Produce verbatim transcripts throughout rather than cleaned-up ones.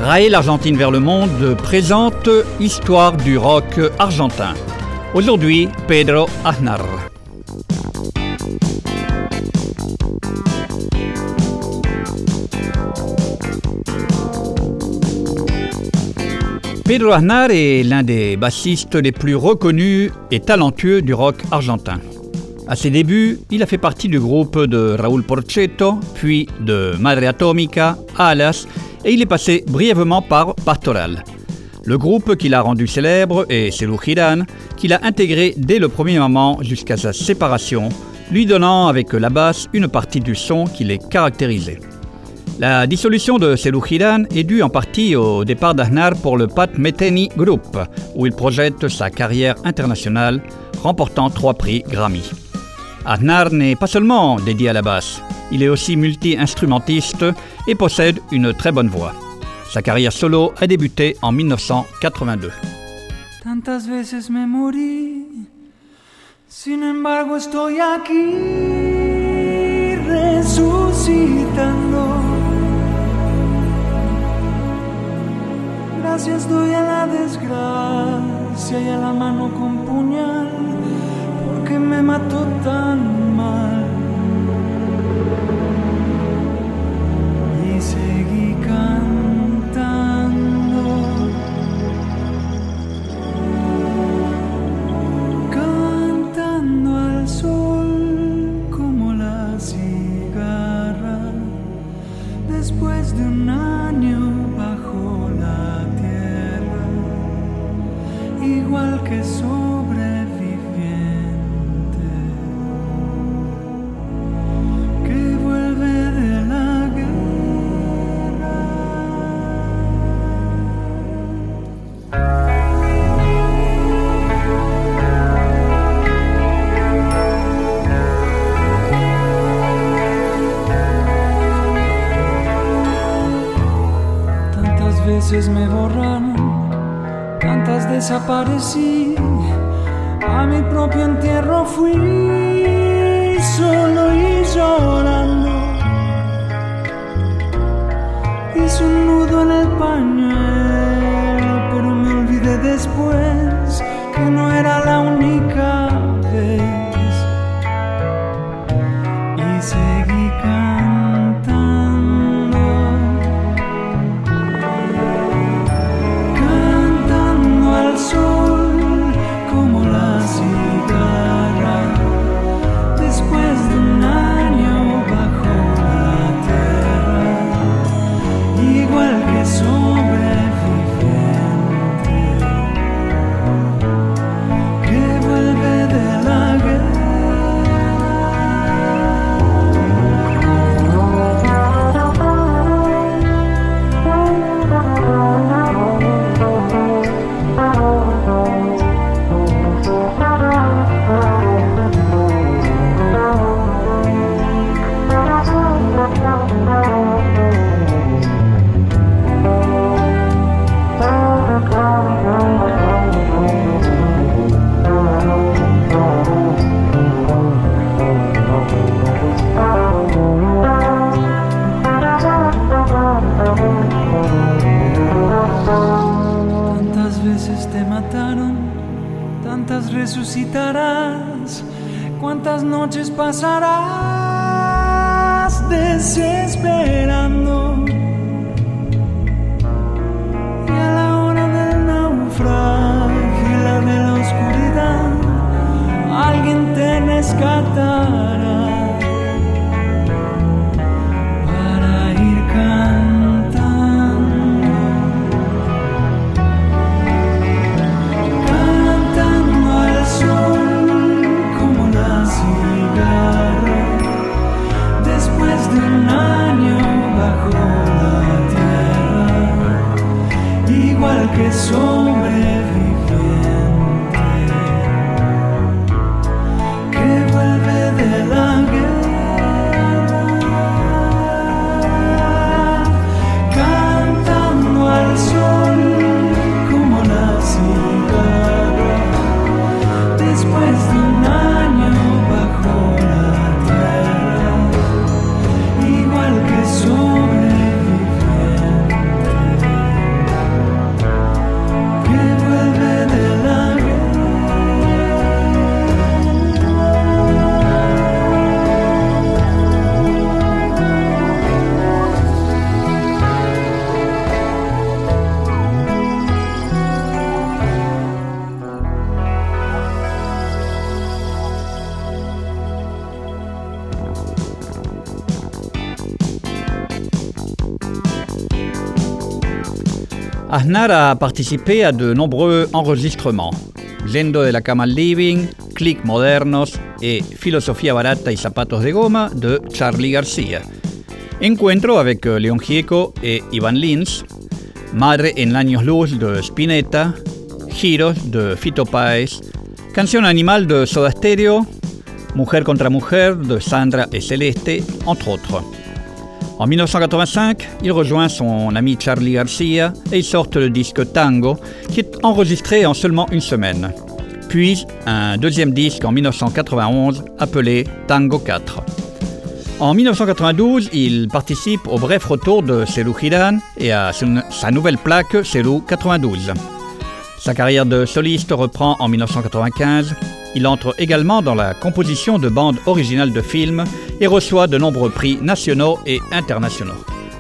Raer l'Argentine vers le monde présente Histoire du rock argentin. Aujourd'hui, Pedro Aznar. Pedro Aznar est l'un des bassistes les plus reconnus et talentueux du rock argentin. À ses débuts, il a fait partie du groupe de Raúl Porchetto, puis de Madre Atómica, Alas, et il est passé brièvement par Pastoral. Le groupe qui l'a rendu célèbre est Serú Girán, qu'il a intégré dès le premier moment jusqu'à sa séparation, lui donnant avec la basse une partie du son qui les caractérisait. La dissolution de Serú Girán est due en partie au départ d'Aznar pour le Pat Metheny Group, où il projette sa carrière internationale, remportant trois prix Grammy. Aznar n'est pas seulement dédié à la basse, il est aussi multi-instrumentiste et possède une très bonne voix. Sa carrière solo a débuté en mille neuf cent quatre-vingt-deux. Tantas veces me morí, sin embargo estoy aquí resucitando. Gracias doy a la desgracia y a la mano con puñal, porque me mató tan mal. Y seguí cantando, cantando al sol como la cigarra, después de un año bajo la tierra, igual que sobreviviente que vuelve de la guerra. Tantas veces me borraron, tantas desaparecí, a mi propio entierro fui solo y llorando. Hice un nudo en el pañuelo, pero me olvidé después que no era la única vez. Y seguí cantando, cantando al sol como la cigarra, después de un año bajo la tierra, igual que sobreviviente que vuelve de la Tantas veces te mataron, tantas resucitarás, cuántas noches pasarás desesperando. Y a la hora del naufragio y la de la oscuridad, alguien te rescatará para ir cantando, cantando al sol como la cigarra, después de un año bajo la tierra, igual que sobreviviente que vuelve de la guerra, cantando al sol como la cigarra, después de un año bajo la tierra, igual que sobreviviente Aznar a participé à de nombreux enregistrements. Yendo de la cama al living, Clic modernos et Filosofía barata y zapatos de goma de Charly García. Encuentro avec León Gieco et Iván Lins. Madre en años luz de Spinetta. Giros de Fito Páez. Canción animal de Soda Stereo. Mujer contra mujer de Sandra et Celeste, entre autres. En dix-neuf cent quatre-vingt-cinq, il rejoint son ami Charly García et ils sortent le disque Tango, qui est enregistré en seulement une semaine. Puis un deuxième disque en dix-neuf cent quatre-vingt-onze appelé Tango quatre. En dix-neuf cent quatre-vingt-douze, il participe au bref retour de Serú Girán et à sa nouvelle plaque Serú quatre-vingt-douze. Sa carrière de soliste reprend en dix-neuf cent quatre-vingt-quinze. Il entre également dans la composition de bandes originales de films et reçoit de nombreux prix nationaux et internationaux.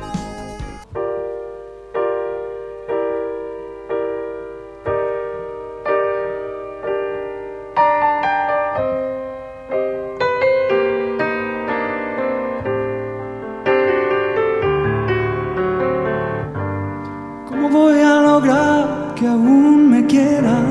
¿Cómo voy a lograr que aún me quieras?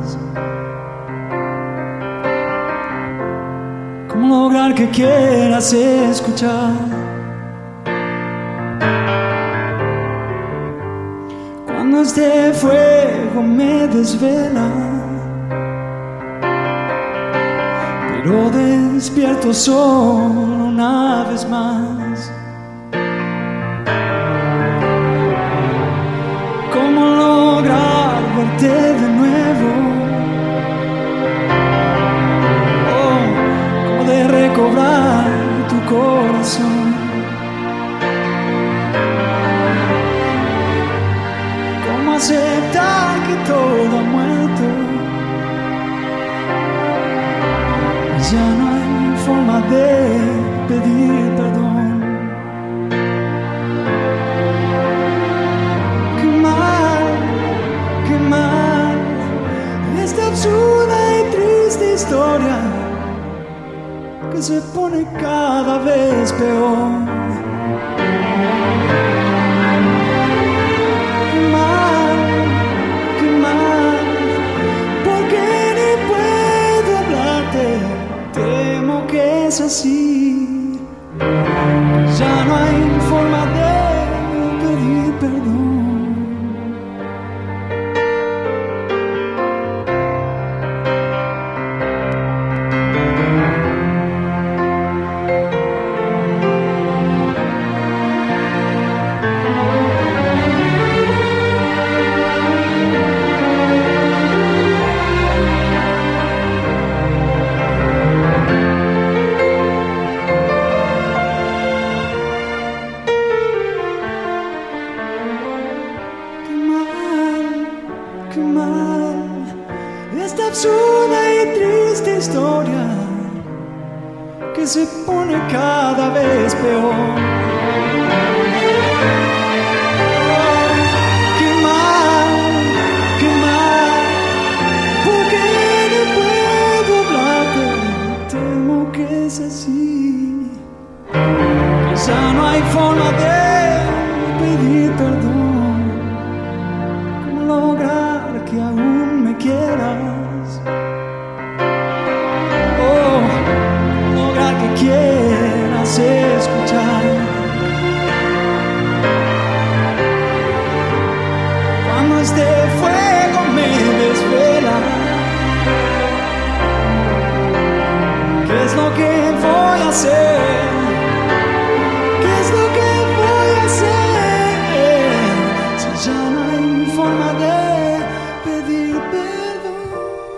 ¿Cómo lograr que quieras escuchar? Cuando este fuego me desvela, pero despierto solo una vez más. ¿Cómo lograr verte de nuevo? De recobrar tu corazón. ¿Cómo aceptar que todo ha muerto? Ya no hay forma de pedir perdón. Qué mal, qué mal, esta absurda y triste historia que se pone cada vez peor. Qué mal, qué mal, porque ni puedo hablarte. Temo que es así. Ya no hay forma de pedir perdón. Se pone cada vez peor. Oh, qué mal, qué mal, porque no puedo hablarte. Temo que es así. Ya no hay forma de pedir perdón. ¿Cómo lograr que aún me quieras? Que quieras escuchar. Cuando este fuego me desvela, ¿qué es lo que voy a hacer? ¿Qué es lo que voy a hacer? Si ya no hay forma de pedir perdón.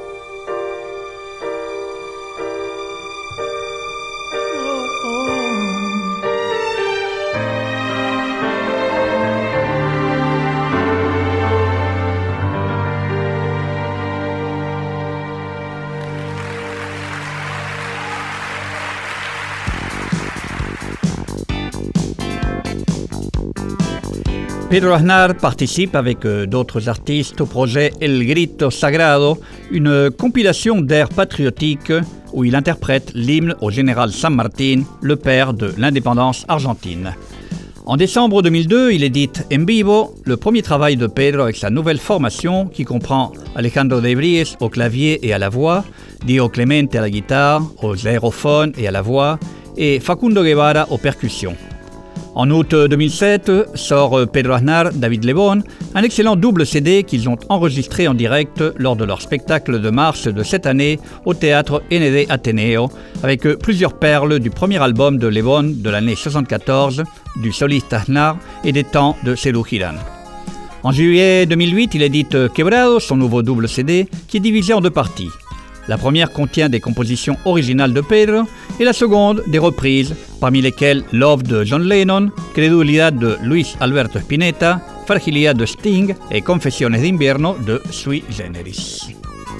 Pedro Aznar participe avec d'autres artistes au projet El Grito Sagrado, une compilation d'airs patriotiques où il interprète l'hymne au général San Martín, le père de l'indépendance argentine. En décembre deux mille deux, il édite En Vivo, le premier travail de Pedro avec sa nouvelle formation qui comprend Alejandro de Vries au clavier et à la voix, Dio Clemente à la guitare, aux aérophones et à la voix, et Facundo Guevara aux percussions. En août deux mille sept, sort Pedro Aznar, David Lebón, un excellent double C D qu'ils ont enregistré en direct lors de leur spectacle de mars de cette année au théâtre N D Ateneo, avec plusieurs perles du premier album de Lebón de l'année soixante-quatorze, du soliste Aznar et des temps de Serú Girán. En juillet deux mille huit, il édite Quebrado, son nouveau double C D, qui est divisé en deux parties. La première contient des compositions originales de Pedro et la seconde des reprises, parmi lesquelles Love de John Lennon, Credulidad de Luis Alberto Spinetta, Fragilidad de Sting et Confesiones de Invierno de Sui Generis.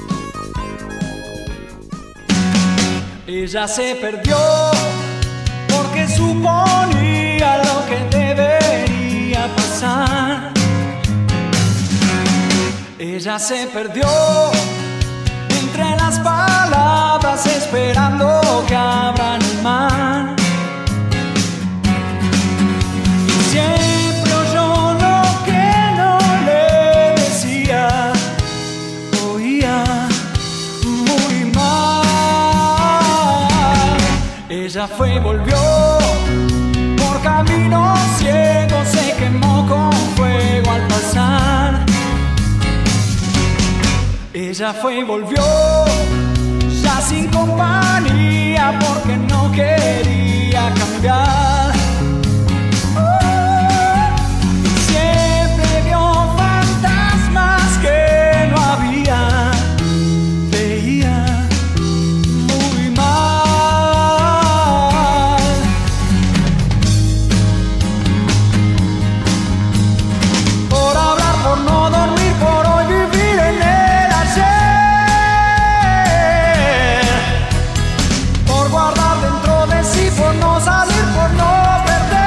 Ella se perdió porque suponía lo que debería pasar. Ella se perdió entre las palabras esperando que abran el mar. Y siempre oyó lo que no le decía, oía muy mal. Ella fue y volvió por caminos ciegos, se quemó con fuego al pasar. Ella fue y volvió, ya sin compañía, porque no quería cambiar. Siempre vio fantasmas que no había, veía muy mal. Por hablar, por no dormir, por hoy vivir en él. Por no salir, por no perder.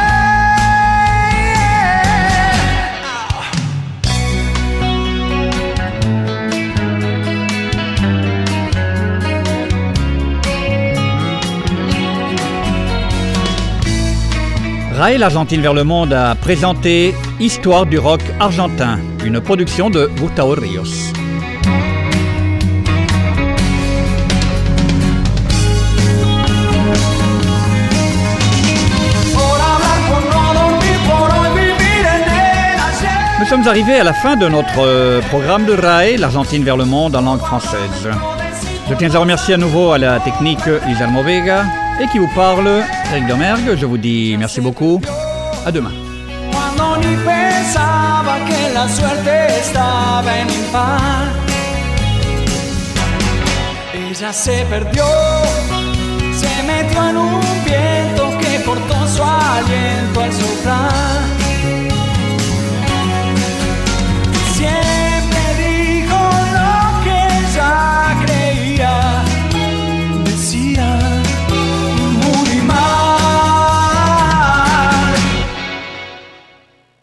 Rae l'Argentine vers le monde a présenté Histoire du rock argentin, une production de Gustavo Ríos. Nous sommes arrivés à la fin de notre programme de Rae, l'Argentine vers le monde en langue française. Je tiens à remercier à nouveau à la technique Guillermo Vega et qui vous parle, Eric Domergue. Je vous dis merci beaucoup. À demain. Ella se perdió, se metió en un viento que cortó su aliento al soplar.